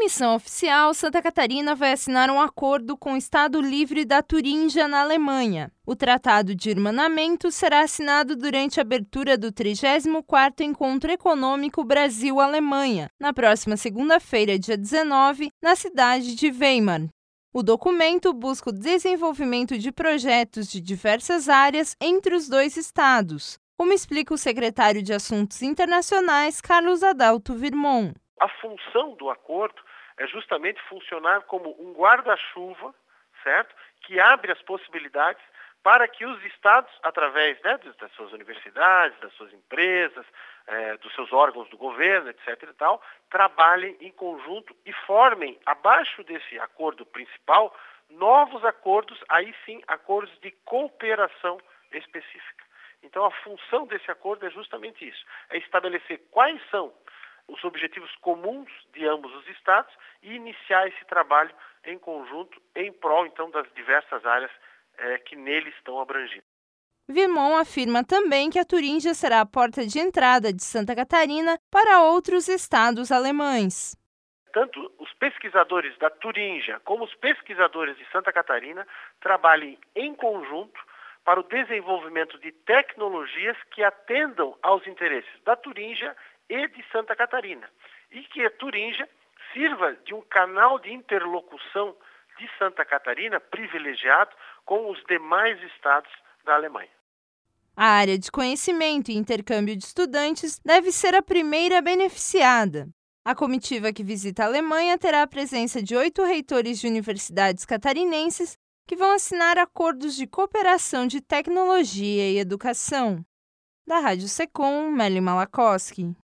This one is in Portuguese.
missão oficial, Santa Catarina vai assinar um acordo com o Estado Livre da Turíngia, na Alemanha. O Tratado de Irmanamento será assinado durante a abertura do 34º Encontro Econômico Brasil-Alemanha, na próxima segunda-feira, dia 19, na cidade de Weimar. O documento busca o desenvolvimento de projetos de diversas áreas entre os dois estados, como explica o secretário de Assuntos Internacionais, Carlos Adalto Virmon. A função do acordo é justamente funcionar como um guarda-chuva, certo? Que abre as possibilidades para que os estados, através das suas universidades, das suas empresas, dos seus órgãos do governo, etc. e tal, trabalhem em conjunto e formem, abaixo desse acordo principal, novos acordos, aí sim, acordos de cooperação específica. Então, a função desse acordo é justamente isso, é estabelecer quais são os objetivos comuns de ambos os estados e iniciar esse trabalho em conjunto em prol, então, das diversas áreas que nele estão abrangidas. Virmon afirma também que a Turíngia será a porta de entrada de Santa Catarina para outros estados alemães. Tanto os pesquisadores da Turíngia como os pesquisadores de Santa Catarina trabalhem em conjunto para o desenvolvimento de tecnologias que atendam aos interesses da Turíngia e de Santa Catarina, e que a Turíngia sirva de um canal de interlocução de Santa Catarina privilegiado com os demais estados da Alemanha. A área de conhecimento e intercâmbio de estudantes deve ser a primeira beneficiada. A comitiva que visita a Alemanha terá a presença de 8 reitores de universidades catarinenses que vão assinar acordos de cooperação de tecnologia e educação. Da Rádio Secom, Meli Malakoski.